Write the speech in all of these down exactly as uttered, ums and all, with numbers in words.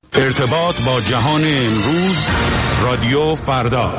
ارتباط با جهان امروز، رادیو فردا.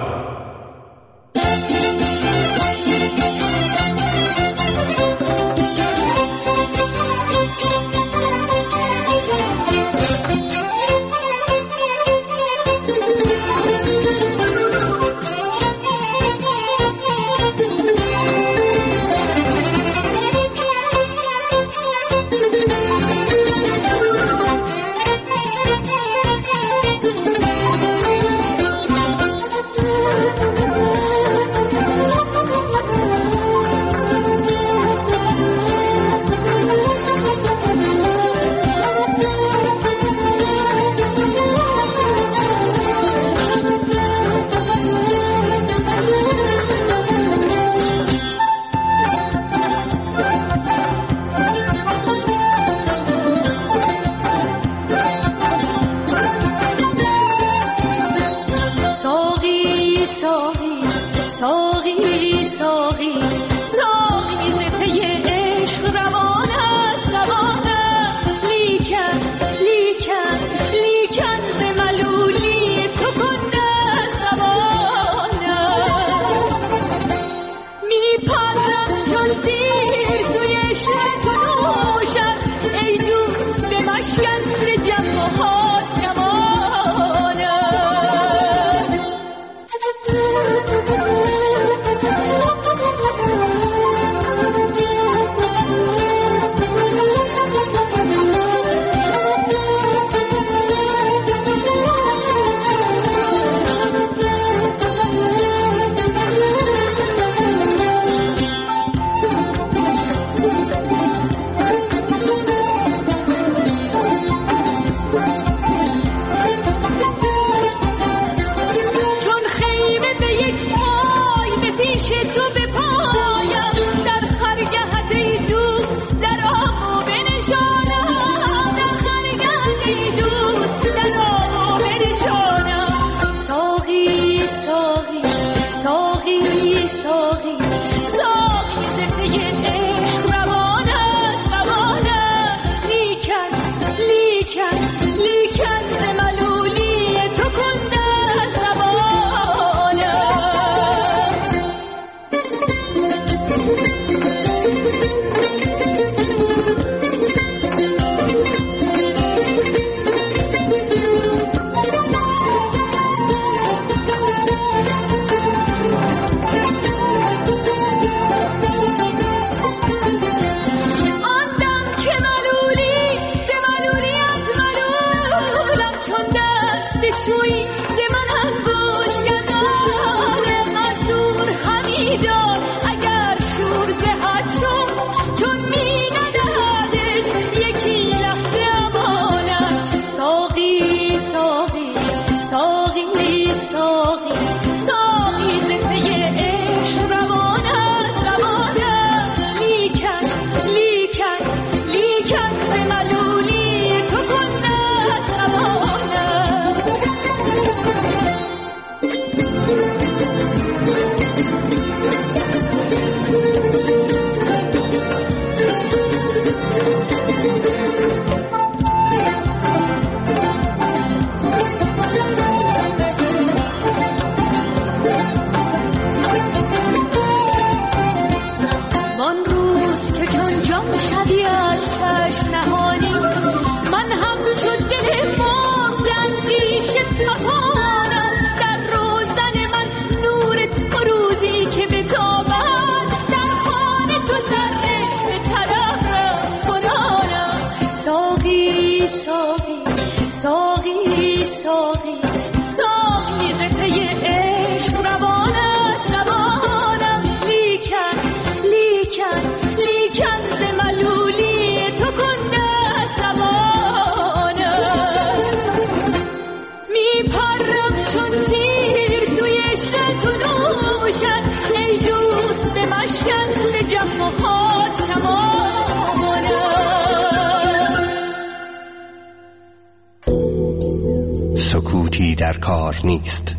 سکوتی در کار نیست.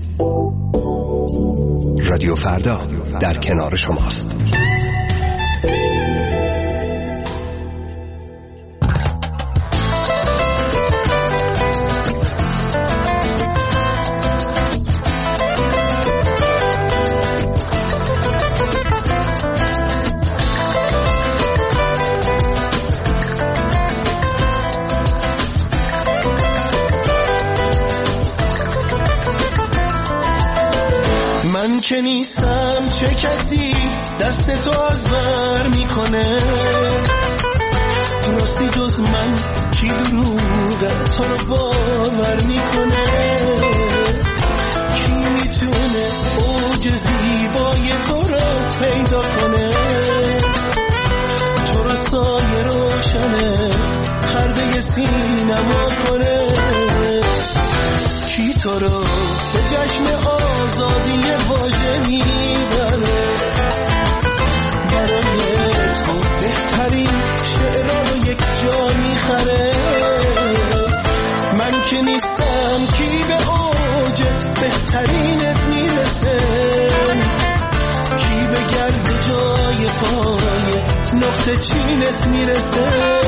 رادیو فردا در کنار شماست. من که نیستم چه کسی دست تو از بر میکنه، راستی جز من کی دروغه تو رو باور میکنه، کی میتونه اوج زیبای تو رو پیدا کنه، تو رو سایه روشنه پرده سینما کنه، کی تو رو به جشن آزادی واژه میبره، برای تو بهترین شعرها رو یک جا میخره، من که نیستم کی به اوج بهترینت میرسه، کی به گرد جای پای نقطه چینت میرسه،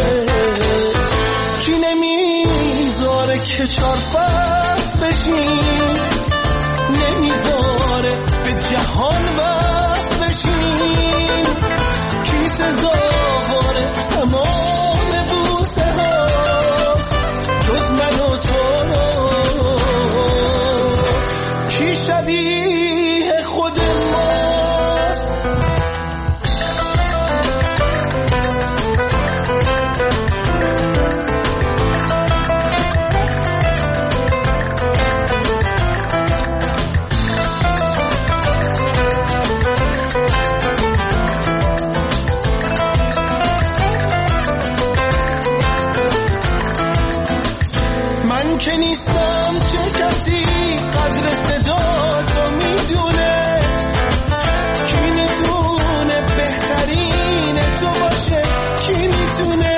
کی نمیذاره که چار فصل بشین، نمیذاره به جهان وصل بشین، کی سزاوار تمام بوسه هاست جز من و تو، کی شبیه خود ماست. که نیستم چه کسی قدر صدا تو میدونه، کی میتونه بهترین تو باشه، کی میتونه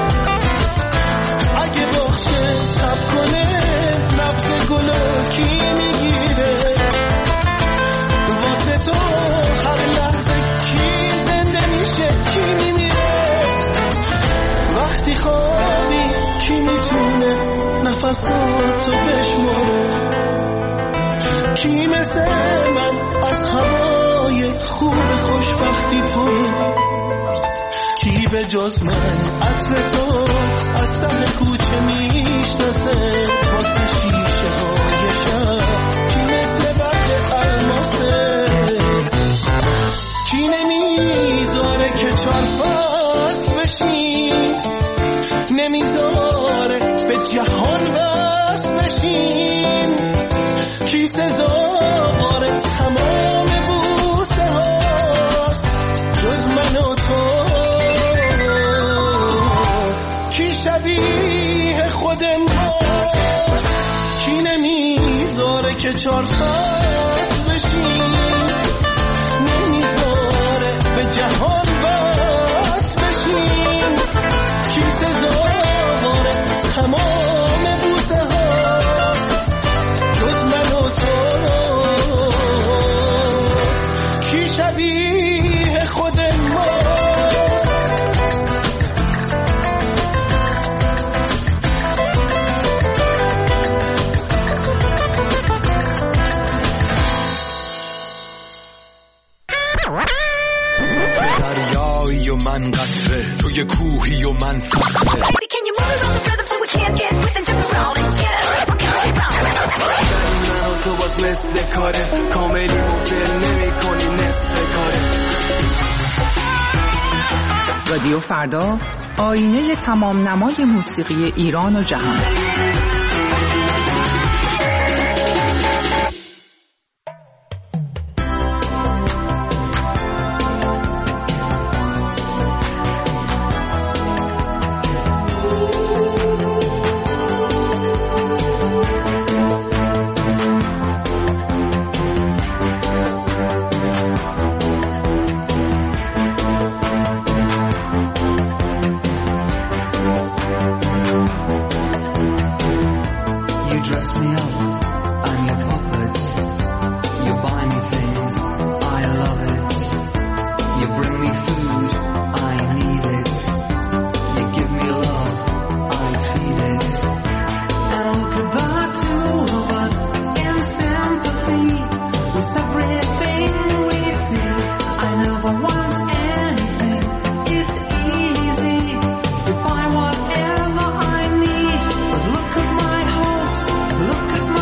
اگه باشه تب کنه نبض گلو کی میگیره، واسه تو هر لحظه کی زنده میشه کی میمیره، وقتی خوابی کی میتونه نفساتو بشماره، کی مثل من از هوای خوب خوشبختی پره، کی به جز من عطر تو از ته کوچه میشناسه، واسه شیشه های شب کی مثل برگ الماسه، کی نمیذاره که چار فصل بشین، نمیذاره به جهان وصل بشین، کی سزاوار تمام بوسه هاست جز من و تو، کی شبیه خود ماست، کی نمیذاره که چار فصل بشین، نمیذاره به جهان وصل بشین، کی سزاوار تمام بوسه هاست جز من و تو، کی شبیه خود ماست. دریایی و من قطره، توی کوهی و من صخره، تو باز مثل کاره کاملی مفل نمی کنی نصف کاره. رادیو فردا، آینه تمام نمای موسیقی ایران و جهان. Look at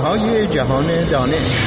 های جهان دانش.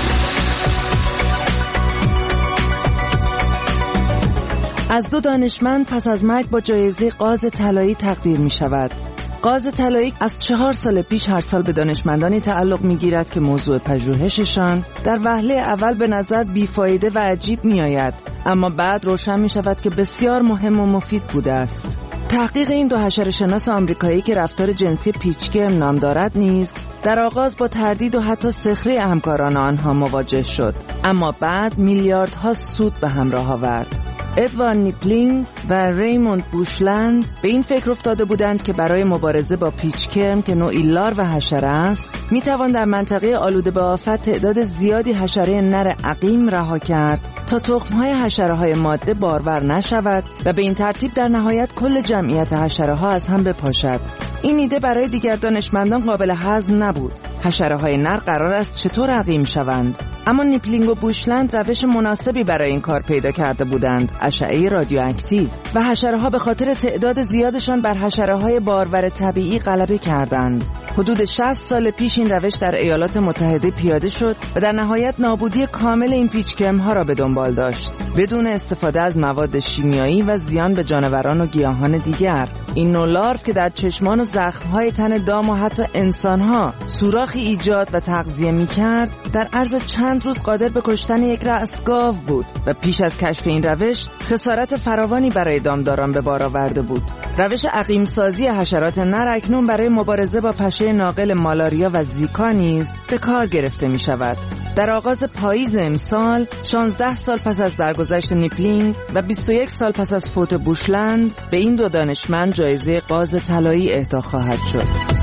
از دو دانشمند پس از مرگ با جایزه قاز طلایی تقدیر می شود. قاز طلایی از چهار سال پیش هر سال به دانشمندانی تعلق می گیرد که موضوع پژوهششان در وهله اول به نظر بیفایده و عجیب می آید، اما بعد روشن می شود که بسیار مهم و مفید بوده است. تحقیق این دو حشره‌شناس آمریکایی که رفتار جنسی پیچگرم نام دارد نیز در آغاز با تردید و حتی سخره همکاران آنها مواجه شد، اما بعد میلیاردها سود به همراه آورد. ادوارد نیپلینگ و ریموند بوشلند به این فکر افتاده بودند که برای مبارزه با پیچکرم که نوعی لارو حشره است می توان در منطقه آلوده به آفت تعداد زیادی حشره نر عقیم رها کرد تا تخم‌های حشره‌های ماده بارور نشود و به این ترتیب در نهایت کل جمعیت حشره‌ها از هم بپاشد. این ایده برای دیگر دانشمندان قابل هضم نبود. حشره‌های نر قرار است چطور عقیم شوند؟ اما نیپلینگ و بوشلند روش مناسبی برای این کار پیدا کرده بودند: اشعه رادیواکتیو. و حشره‌ها به خاطر تعداد زیادشان بر حشره‌های بارور طبیعی غلبه کردند. حدود شصت سال پیش این روش در ایالات متحده پیاده شد و در نهایت نابودی کامل این پیچکرم‌ها را به دنبال داشت، بدون استفاده از مواد شیمیایی و زیان به جانوران و گیاهان دیگر. این نوع لارو که در چشمان و زخم‌های تن دام و حتی انسان‌ها سوراخی ایجاد و تغذیه می‌کرد، در عرض چند روز قادر به کشتن یک رأس گاو بود و پیش از کشف این روش خسارت فراوانی برای دامداران به بار آورده بود. روش عقیم سازی حشرات نر اکنون برای مبارزه با پشه ناقل مالاریا و زیکا نیز به کار گرفته می‌شود. در آغاز پاییز امسال، شانزده سال پس از درگذشت نیپلینگ و بیست و یک سال پس از فوت بوشلند، به این دو دانشمند جایزه قاز طلایی اهدا خواهد شد.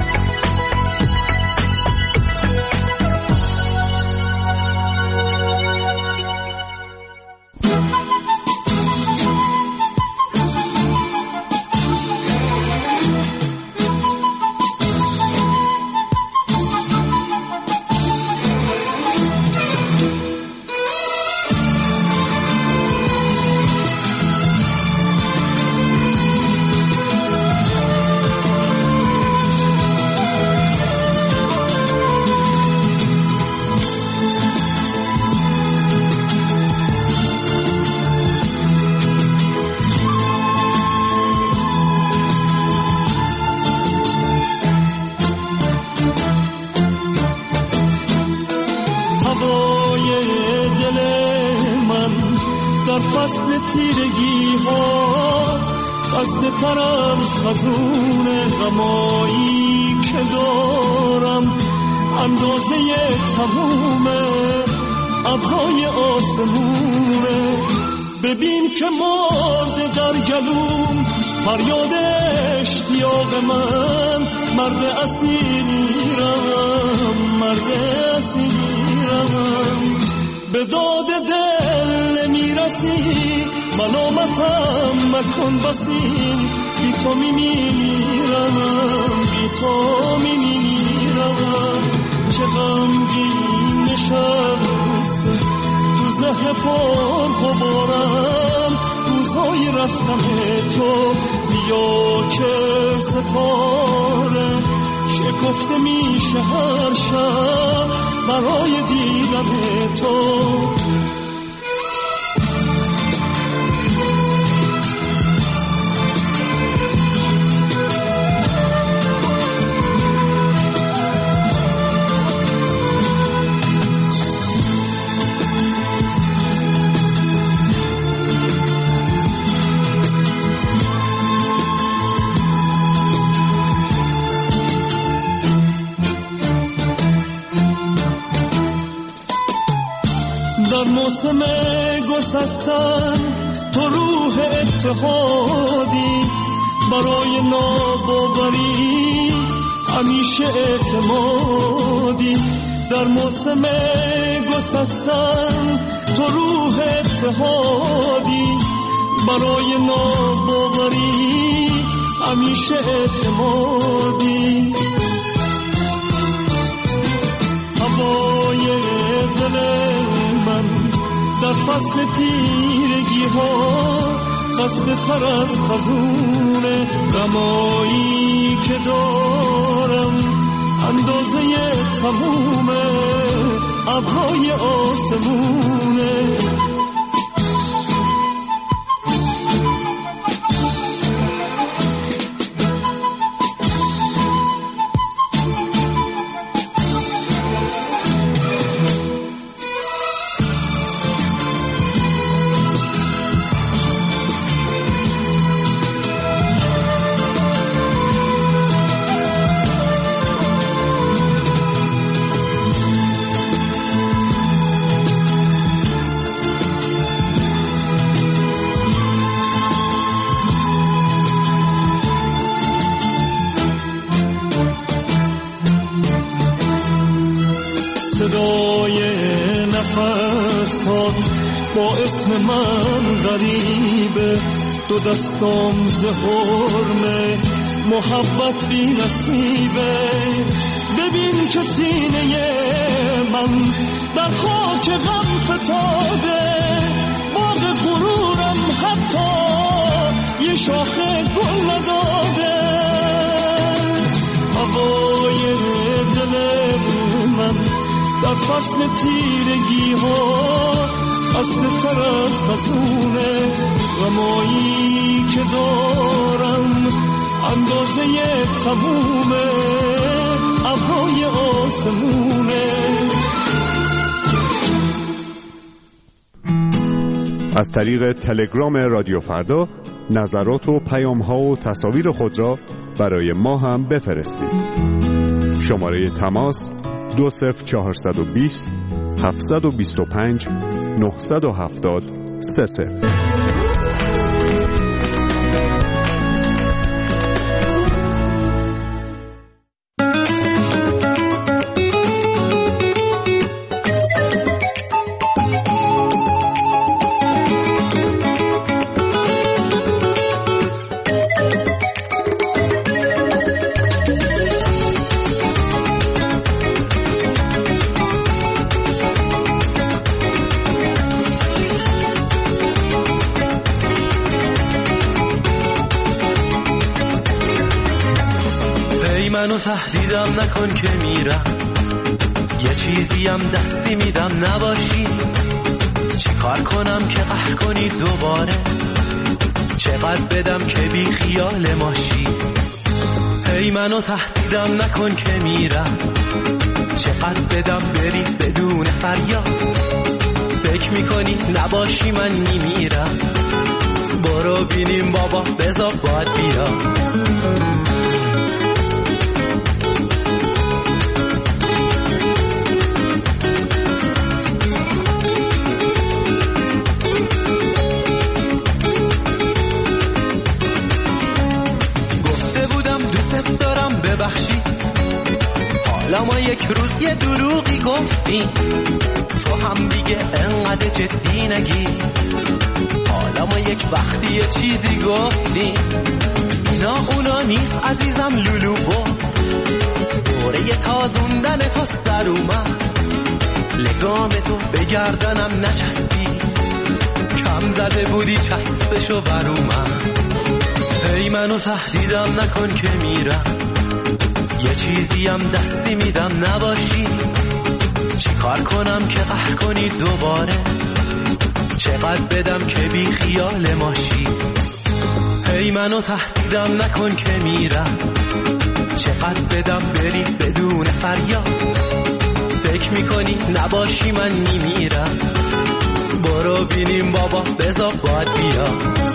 تیرگی ها خسته ترم خزون غمایی که دارم، اندازه تموم ابرهای آسمونه. ببین که مرده در گلوم فریاد اشتیاق من، مرد اسیرم، مرد اسیرم. به داد دل نمیرسی، ملامتم مکن بسیم، بی تو میمیرم، بی تو میمیرم. چه غمگین نشسته تو ذهن پر غبارم، روزای رفتن تو بیا که ستاره شکفته میشه هر شب برای دیدن تو. در موسم گسستن تو روح اتحادی، برای ناباوری همیشه اعتمادی. در موسم گسستن تو روح اتحادی، برای ناباوری همیشه اعتمادی. هوای دل من در فصل تیرگی ها خسته تر از خزون غمایی که دارم، اندازه تموم ابرهای آسمونه. صدای نفس ها با اسم من غریبه، دو دستام زهرمه محبت بی نصیبه. ببین که سینه من در خاک غم فتاده، باغ غرورم حتی یه شاخه گل نداده. هوای دل من در فصل تیرگی ها اصل تر از خزونه، غمایی که دارم اندازه تموم ابرهای آسمونه. از طریق تلگرام رادیو فردا نظرات و پیام‌ها و تصاویر خود را برای ما هم بفرستید. شماره تماس دو صفر چهارصد و بیست هفتصد و بیست و پنج نهصد و هفتاد سه صفر. منو تهدیدم نکن که میرم، یه چیزیم دستی میدم نباشی. چیکار کنم که قهر کنی دوباره، چقدر بدم که بی خیال ماشی. هی منو تهدیدم نکن که میرم، چقدر بدم بری بدون فریاد. فکر میکنی نباشی من میمیرم، برو بینیم بابا بذار باید بیا. حالا ما یک روز یه دروغی گفتی، تو هم دیگه انقدر جدی نگی. حالا ما یک وقتی یه چیزی گفتی، نه اونا نیست عزیزم لولو با دوره تازوندن تو سر اومد. لگام تو به گردنم نچسبی، کم زده بودی چسبشو بر اومد. هی منو تهدیدم نکن که میرم، یه چیزیم دستی میدم نباشی. چیکار کنم که قهر کنی دوباره، چقدر بدم که بی خیال ماشی. هی منو تهدیدم نکن که میرم، چقدر بدم بری بدون فریاد. فکر میکنی نباشی من میمیرم، برو بینیم بابا بذار باید بیا.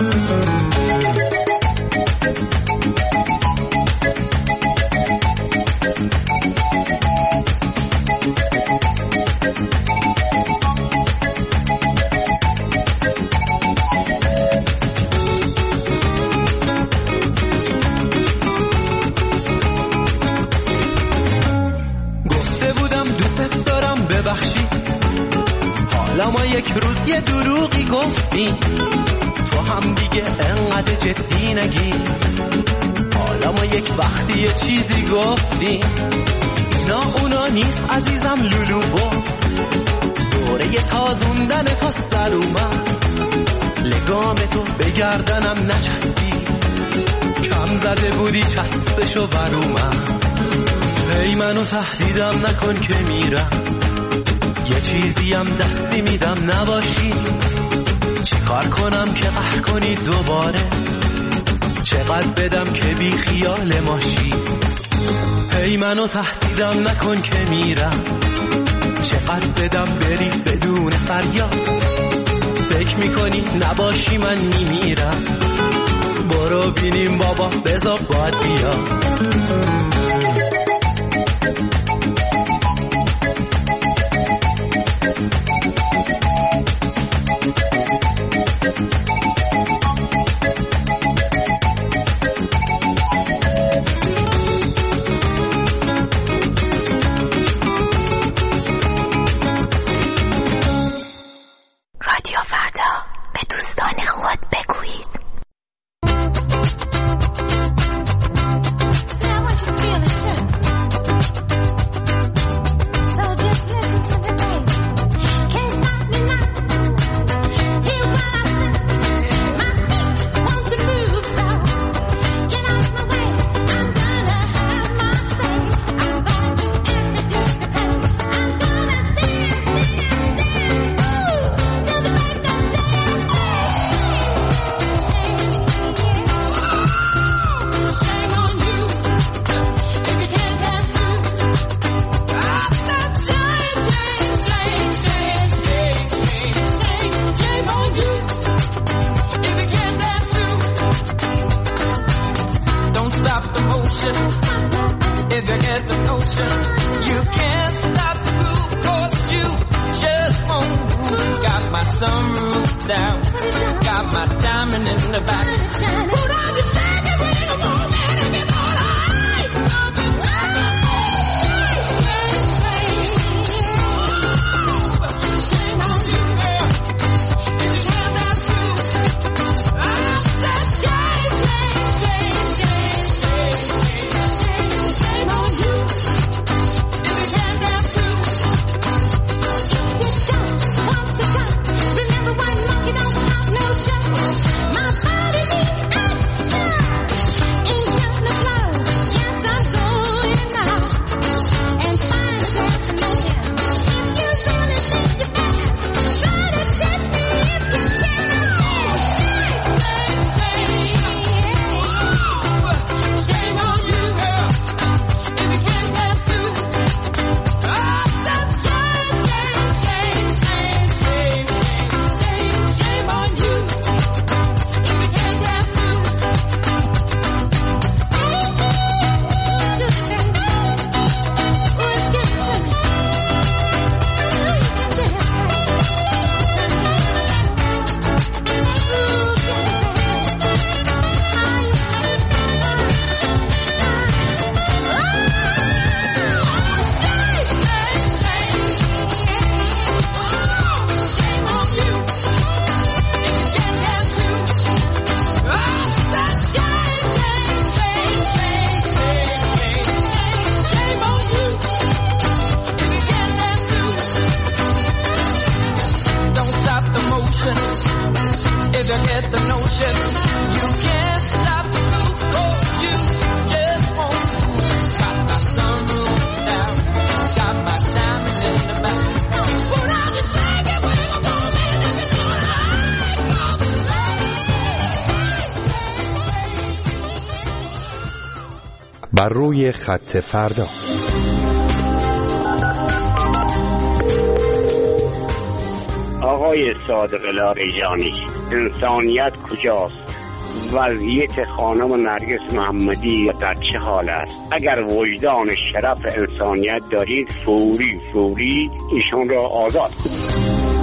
حالا ما یک روز یه دروغی گفتی، تو هم دیگه انقدر جدی نگی. حالا ما یک وقتی یه چیزی گفتی، نه اونا نیست عزیزم لولو با دوره تازوندن تو سر اومد. لگام تو به گردنم نچسبی، کم زده بودی چسبشو بر اومد. هی منو تهدیدم نکن که میرم، یه چیزیم دستی میدم نباشی. چیکار کنم که قهر کنی دوباره، چقدر بدم که بی خیال ماشی. هی منو تهدیدم نکن که میرم، چقدر بدم بری بدون فریاد. فکر میکنی نباشی من میمیرم، برو بینیم بابا بذار باید بیا. بر روی خط فردا. آقای صادق لاریجانی، انسانیت کجاست؟ وضعیت خانم نرگس محمدی در چه حال است؟ اگر وجدان شرف انسانیت دارید فوری فوری ایشون را آزاد کنید.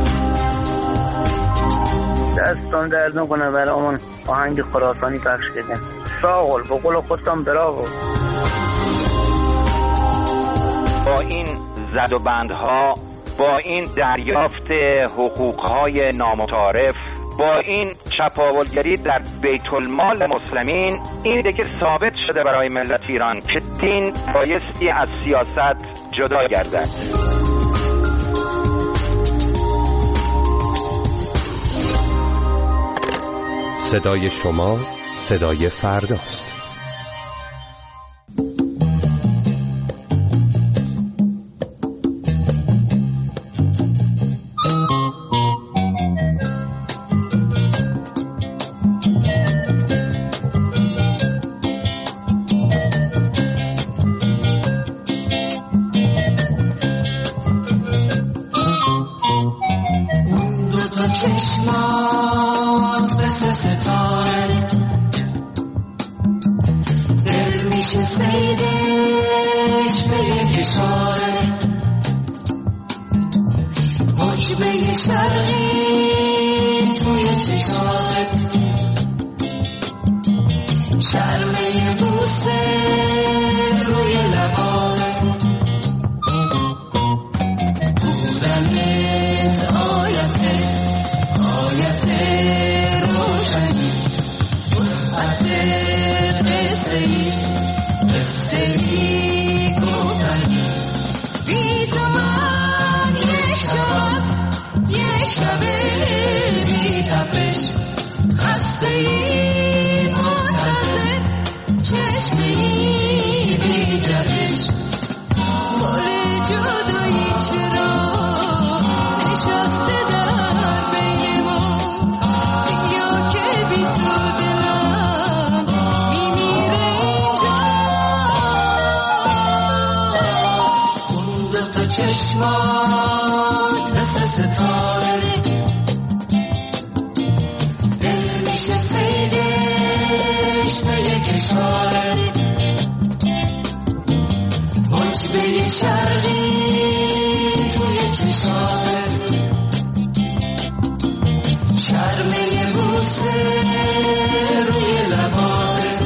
دستان درد نکنه برامون آهنگ خراسانی پخش کردن. ساغل به قول خودتان براو. با این زد و بندها، با این دریافت حقوقهای نامتعارف، با این چپاولگری در بیت المال مسلمین، این دیگه ثابت شده برای ملت ایران که دین بایستی از سیاست جدا گردد. صدای شما صدای فرداست. میشه سیدش به یک اشاره عجبه شرقی توی چشات شرمه بوسه روی لبات بودنت آیته آیته روشنی وسعت قصه ای قصه ای گفتنی بی تو من یک شب یک شب بی تپش خسته ای منتظر چشمه ای بی جهش گل جدایی چرا نشسته در بین ما یا که بی تو دلم میمیره اینجا اون دوتا چشمات مثل ستاره دل میشه سیدش به یک اشاره عجبه شرقی توی چشات شرمه بوسه روی لبات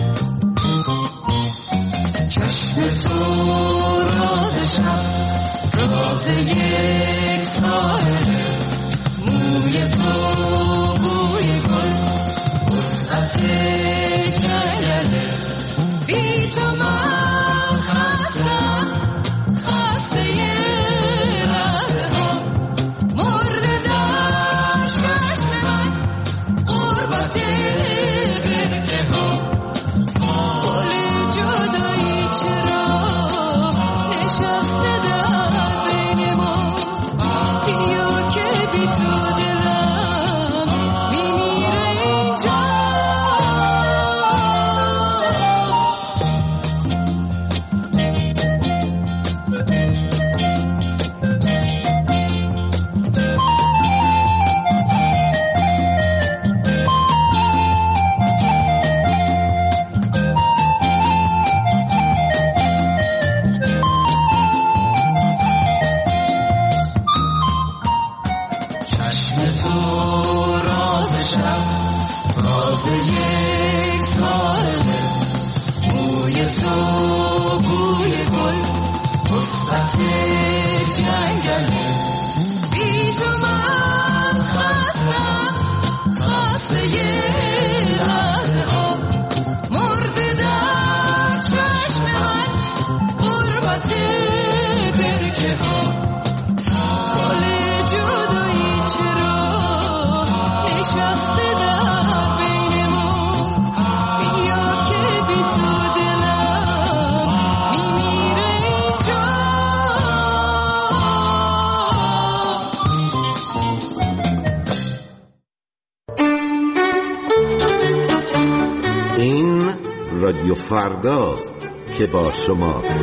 چشم تو راز شب راز یک ساحله موی تو بوی گل وسعت جنگله بی تو من خستم خسته یه لحظه ها مرده در چشم من قربت برکه ها گل جدایی چرا نشسته در بین ما یا که بی تو دلم میمیره اینجا چشم تو راز شب راز یک ساحله موی تو بوی گل وسعت جنگله بی تو من خستم خسته یه لحظه ها مرده در چشم من غربت برکه ها گل جدایی چرا نشسته در بین ما یا که بی تو دلم میمیره اینجا این رادیو فرداست که با شماست.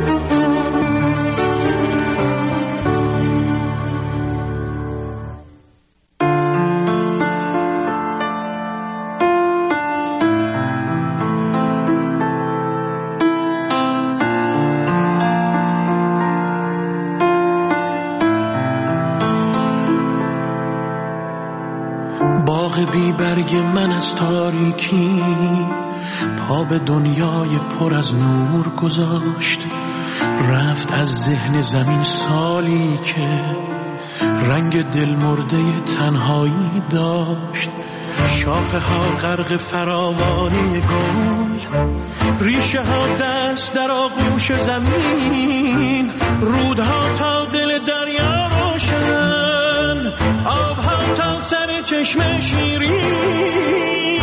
باغ بی برگ من از تاریکی پا به دنیای پر از نور گذاشت رفت از ذهن زمین سالی که رنگ دل مرده تنهایی داشت شاخه ها غرق فراوانی گل ریشه ها دست در آغوش زمین رودها تا دل دریا روشن آبها تا سر چشم شیرین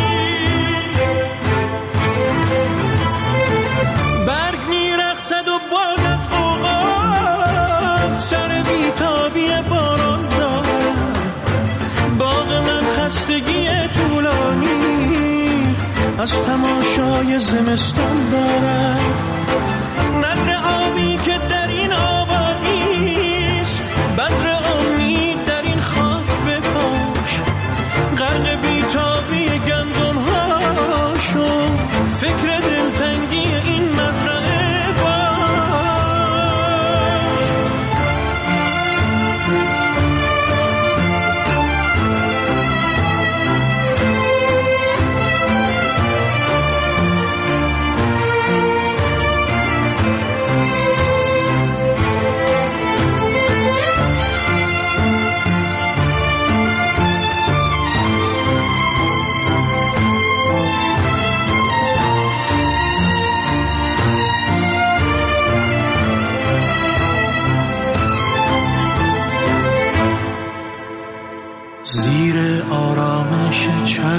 برگ میرقصد و باد از غوغا سر بیتابی باران دارد باغ من خستگی طولانی از تماشای زمستان دارد نهر آبی که در این آبادیست بذر امید در این خاک بپاش غرق بیتابی گندم هاشو فکر دلتنگی این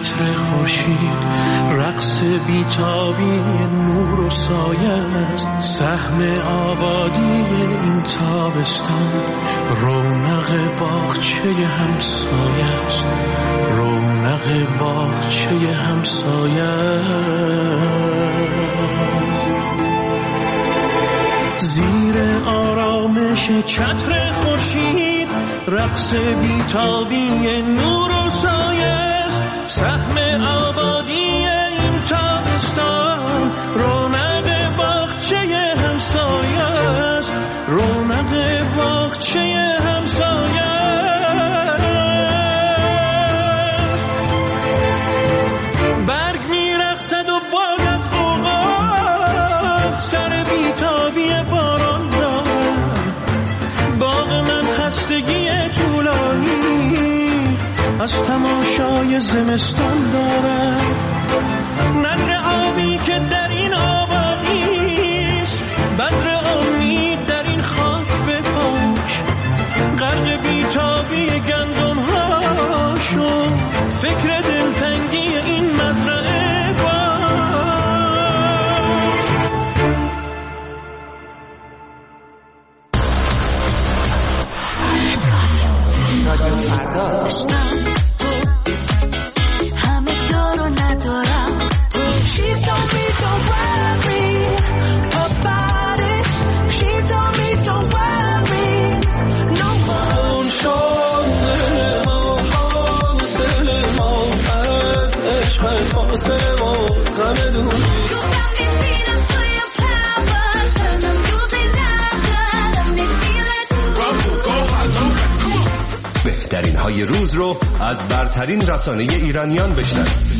چتر خورشید، رقص بیتابی نور و سایه است، سهم آبادی این تابستان، رونق باغچه همسایه است، رونق باغچه همسایه است. زیر آرامش چتر خورشید، رقص بیتابی نور و سایه است، سهم آبادی این تابستان، رونق باغچه همسایه است، رونق باغچه همسایه است. برگ میرقصد و باد از غوغا سر بیتابی باران دارد، باغ من خستگی طولانی از تماشای زمستان دارد. نهر آبی که در این آبادیست، بذر امید در این خاک بپاش، غرق بیتابی گندم ها شو، فکر دلتنگی این مزرعه باش. رادیو فردا. همه دارو ندارم تو. She told me don't worry about it. She told me don't worry no more. فاصله ما غم دون بهترین های روز رو از برترین رسانه ایرانیان بشنوید.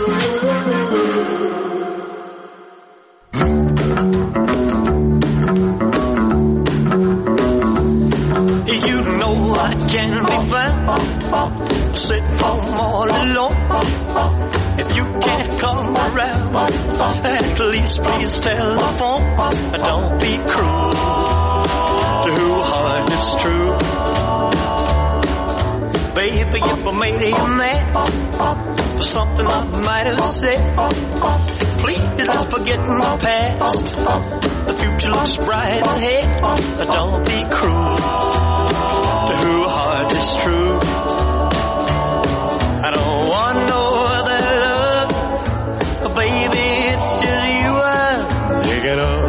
You know I can't be found sitting home all alone. If you can't come around, at least please tell the phone. Don't be cruel to who heart is true. Baby, if I made you mad for something I might have said, please don't forget my past. The future looks bright ahead. Don't be cruel to who heart is true. I don't want no other love, baby, it's just you I'm thinking of.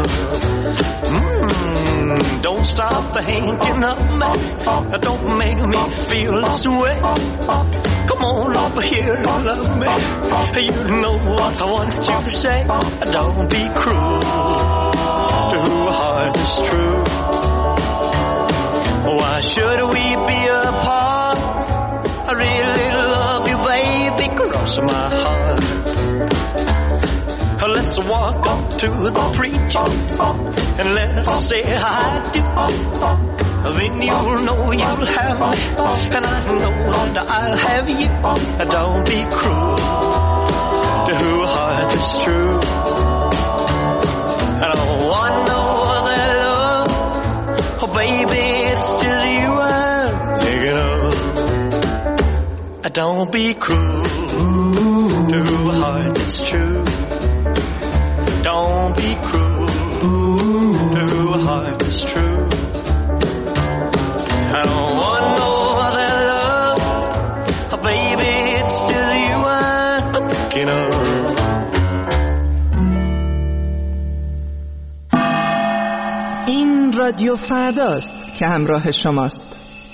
Mm, don't stop thinking of me, don't make me feel this way. Come on over here and love me, you know what I want you to say. Don't be cruel to who heart is true. Why should we be apart? I really love you, baby, cross my heart. Let's walk up to the preacher and let's say I do. Then you'll know you'll have me, and I know that I'll have you. Don't be cruel to who heart is true. I don't want no other love, oh baby, it's just you I'm thinking of. Don't be cruel to who heart is true. Don't be cruel to who heart is true. I don't want no other love, oh baby, it's just you I'm thinking of. این رادیو فرداست که همراه شماست.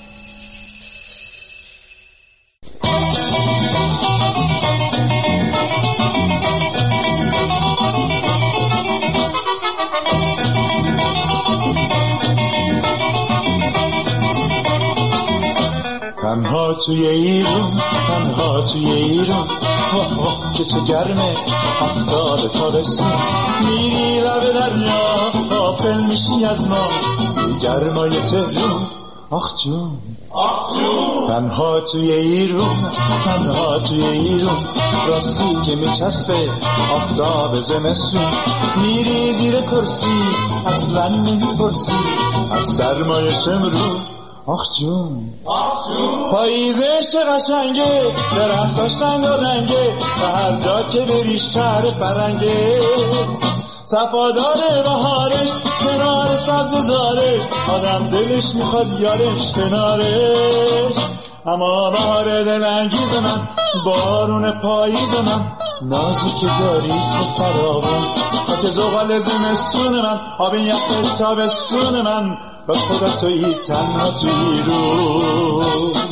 تنها توی ایران، تنها توی ایران، واه واه که چه گرمه، هفتاد تابستون، میری لب دریا، غافل میشی از ما، گرمای تهرون، آخ جون، آخ جون. تنها توی ایران، تنها توی ایران، راستی که میچسبه آفتاب زمستون، میری زیر کرسی، اصلا نمیپرسی از سرمایه شمرون، آخ جون پاییزه چه قشنگه درختاش رنگارنگه و هر جا که بری شهر فرنگه صفادار بهارش کنار سبز زارش آدم دلش میخواد یارش کنارش اما بهار دلانگیز من بارون پاییز من نازی که داری تو فراوان خاک زغال زمستون من آب یخ تابستون من و خدا تویی تنها تویی رو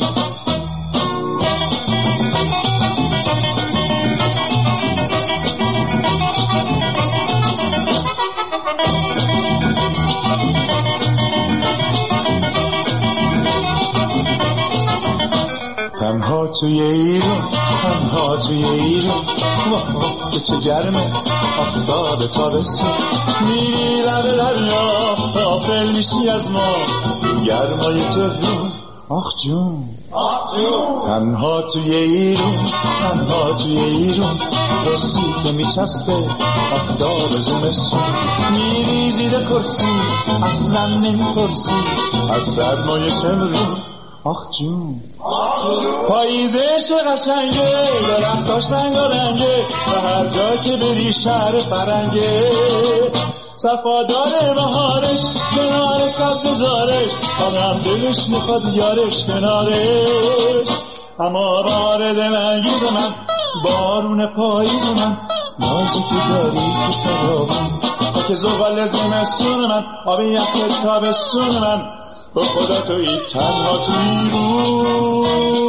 تنها توی ایران تنها توی ایران واه که چه گرمه آفتاب تابستون میری لب دریا غافل میشی از ما گرمای تهران آخ جون آخ جون تنها توی ایران تنها توی ایران رسی که میچسبه آفتاب زمستون میری زیر کرسی اصلا نمیپرسی از سرمایه شمرون آخ جون پاییزش قشنگه درختاش رنگارنگه و هر جا که بری شهر فرنگه صفادار بهارش کنار سبز زارش آدم دلش میخواد یارش کنارش اما بهار دلانگیز من بارون پاییز من نازی که داری تو فراوان خاک زغال زمستون من آب یخ تابستون من به خدا تویی تنها تویی رو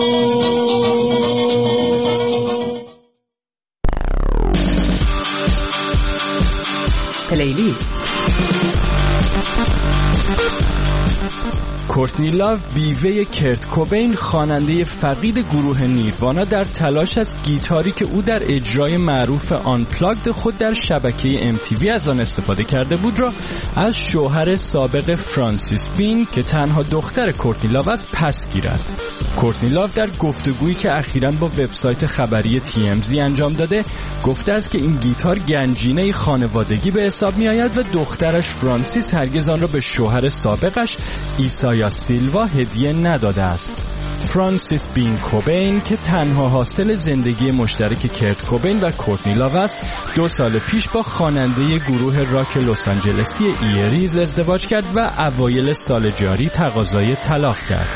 پلیلیست. کورتنی لاو بیوه کرت کوبین خواننده فقید گروه نیروانا در تلاش از گیتاری که او در اجرای معروف آنپلاگد خود در شبکه ام تی وی از آن استفاده کرده بود را از شوهر سابق فرانسیس بین که تنها دختر کورتنی لاو است پس گیرد. کورتنی لاو در گفتگویی که اخیراً با وبسایت خبری تی ام زی انجام داده گفته است که این گیتار گنجینه خانوادگی به حساب می آید و دخترش فرانسیس هرگز آن را به شوهر سابقش ایسایا سیلوا هدیه نداده است. فرانسیس بین کوبین که تنها حاصل زندگی مشترک کرت کوبین و کورتنی لاو است دو سال پیش با خواننده گروه راک لس آنجلسی ایریز ازدواج کرد و اوایل سال جاری تقاضای طلاق کرد.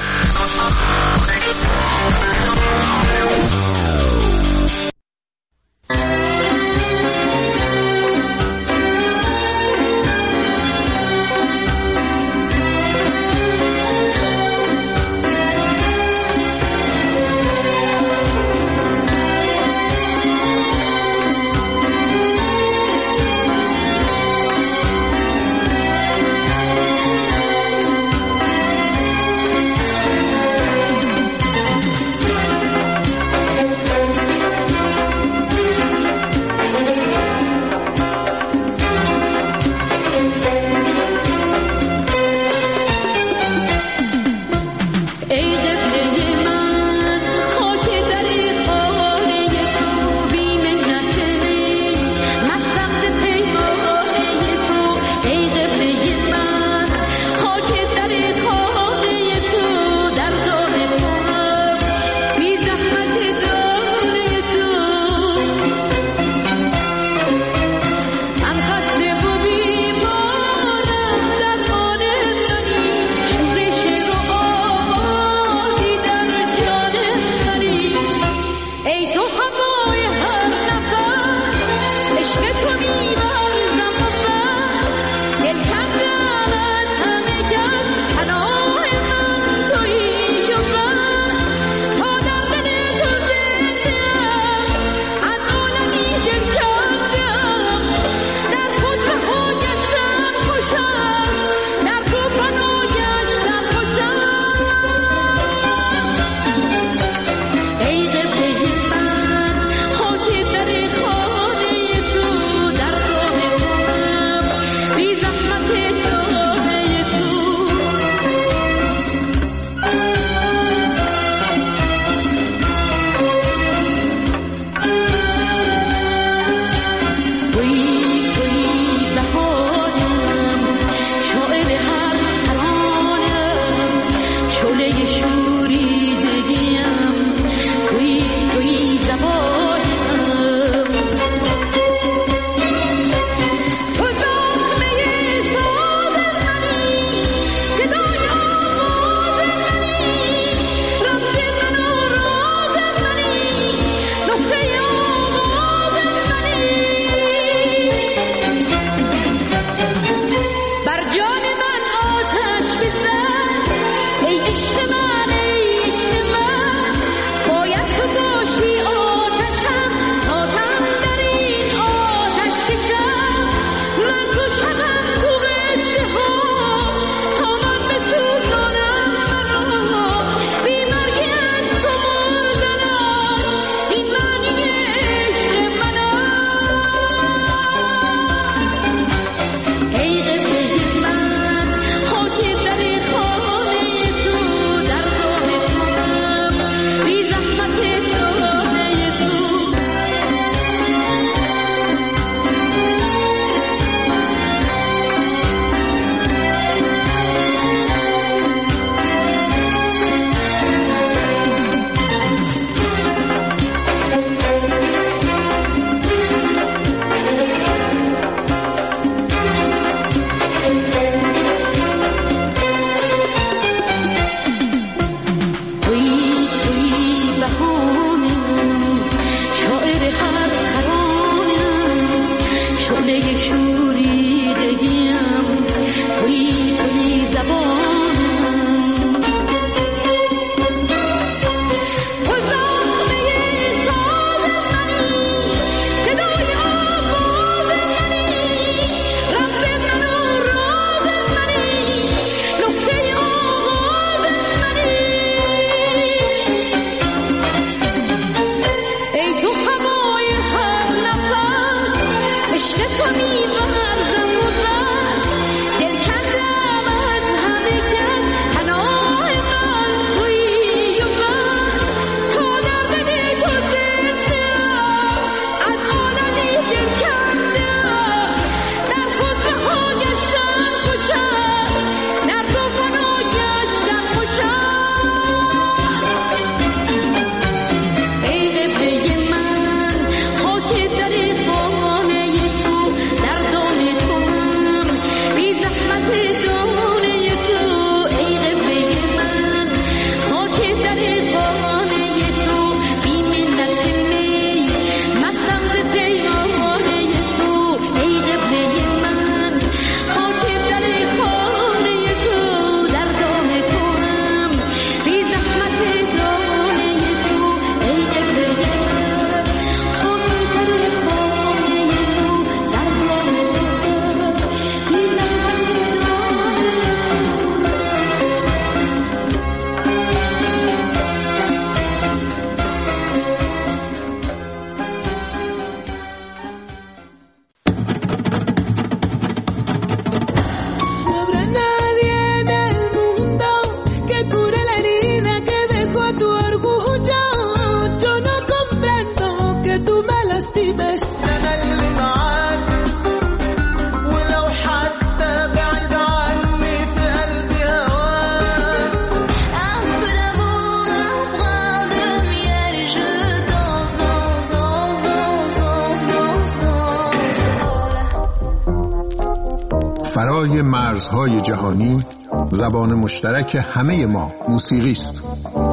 فرای مرزهای جهانی زبان مشترک همه ما موسیقی است.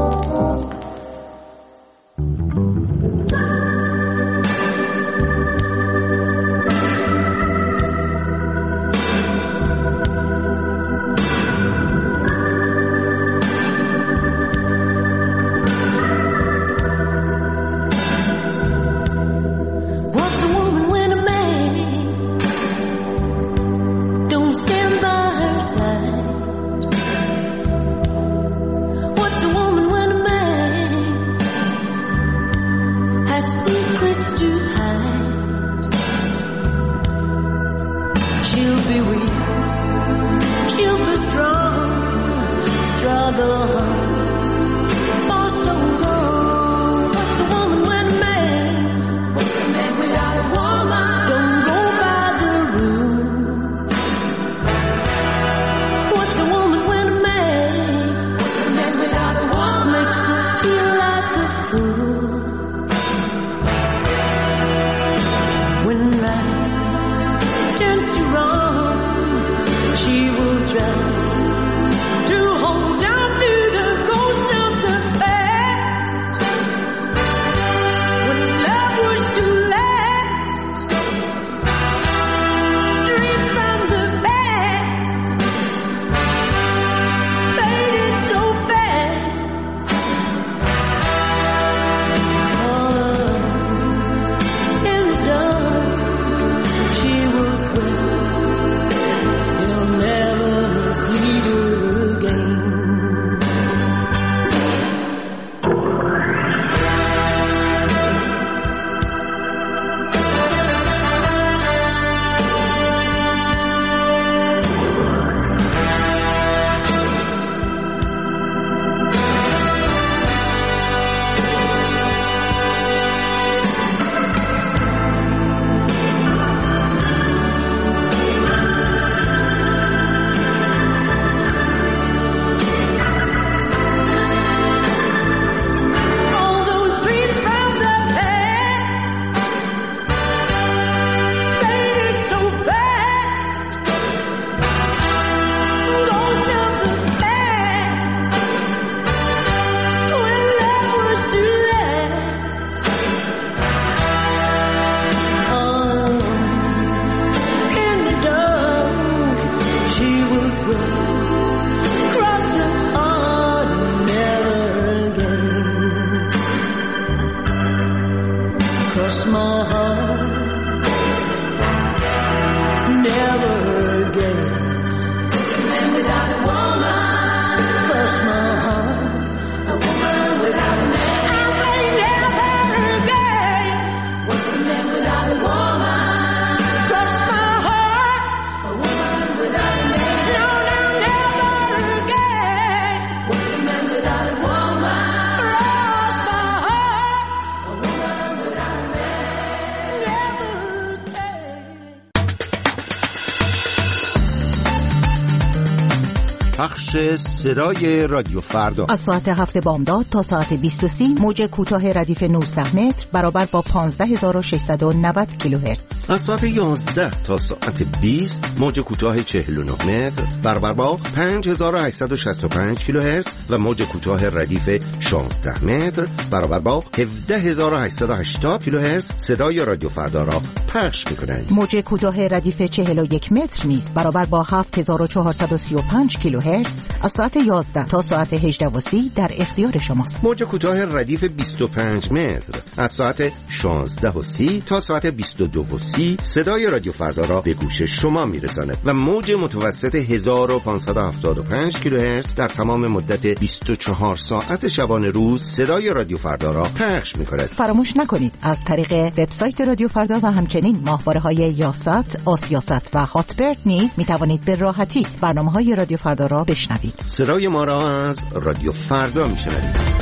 صدای رادیو فردا از ساعت هفت بامداد تا ساعت بیست و سی موج کوتاه ردیف نوزده متر برابر با پانزده هزار و ششصد و نود کیلوهرتز. از ساعت یازده تا ساعت بیست موج کوتاه چهل و نه متر برابر با پنج هزار و هشتصد و شصت و پنج کیلوهرتز و موج کوتاه ردیف شانزده متر برابر با هفده هزار و هشتصد و هشتاد کیلوهرتز صدای رادیو فردا را پخش می‌کنند. موج کوتاه ردیف چهل و یک متر نیز برابر با هفت هزار و چهارصد و سی و پنج کیلوهرتز از ساعت یازده تا ساعت هجده و سی در اختیار شماست. موج کوتاه ردیف بیست و پنج متر از ساعت شانزده و سی تا ساعت بیست و دو و سی صدای رادیو فردا را به گوش شما میرساند و موج متوسط هزار و پانصد و هفتاد و پنج کیلوهرتز در تمام مدت بیست و چهار ساعت شبانه روز صدای رادیو فردا را پخش می‌کند. فراموش نکنید از طریق وبسایت رادیو فردا و همچنین ماهواره‌های یاست، آسیاست و هاتبرد نیز می‌توانید به راحتی برنامه‌های رادیو فردا را بشنوید. صدای ما را از رادیو فردا می‌شنوید.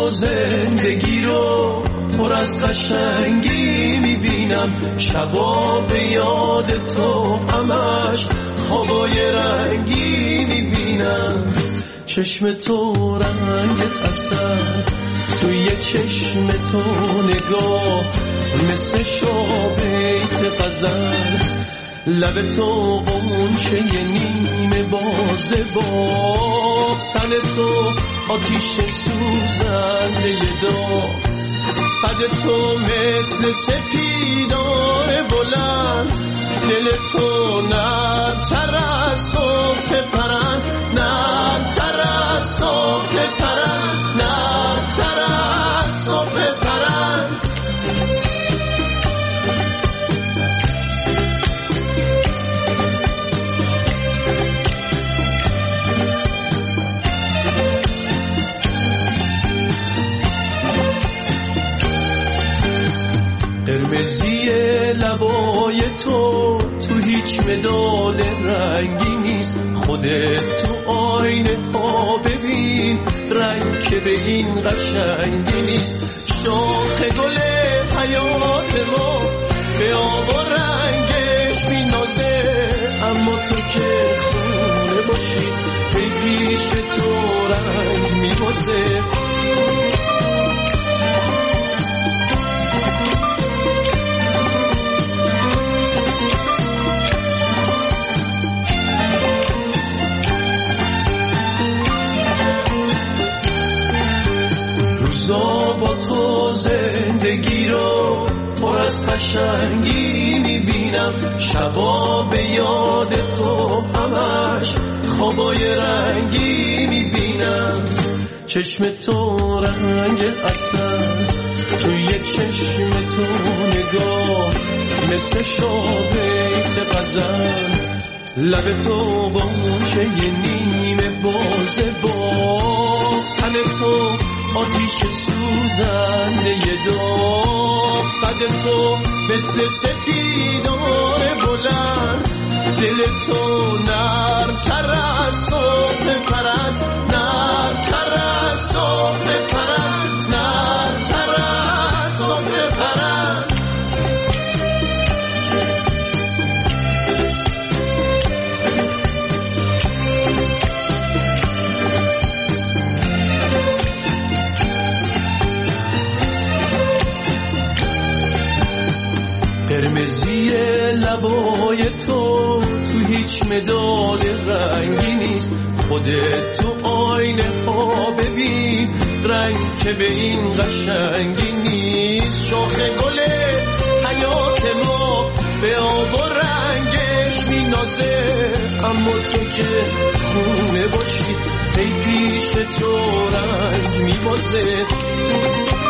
تو زندگی رو پر از قشنگی میبینم، شبا به یاد تو همش خوابای رنگی میبینم. چشم تو رنگ حسن، توی چشم تو نگاه مثل شابیت غزل، لب تو غنچه نیمه بازه با تن تو آتیش سوزنده داغ، قد تو مثل سپیدار بلند، دل تو نرم‌تر از صبح پرند، نرم‌تر از صبح پرند، نرم‌تر از صبح پرند. قرمزی لبای تو تو هیچ مداد رنگی نیست، خودت تو آینه ها ببین رنگ که به این قشنگی نیست. شاخ گل حیات ما به آب و رنگش مینازه، اما تو که خونه باشی به پیش تو رنگ میبازه. با تو زندگی رو پر از قشنگی میبینم، شبا به یاد تو همش خوابای رنگی میبینم. چشم تو رنگ عسل، توی چشم تو نگاه مثل شابیت غزل، لب تو غنچه نیمه بازه با تن تو آتیش سوزنده داغ، قد تو مثل سپیدار بلند، دل تو نرم‌تر از صبح پرند، نرم‌تر از صبح پرند، نرم‌تر از صبح پرند. قرمزی لبای تو تو هیچ مداد رنگی نیست، خودت تو آینه ها ببین رنگ که به این قشنگی نیست. شاخ گل حیات ما به آب و رنگش مینازه، اما تو که خونه باشی ای پیش تو رنگ میبازه.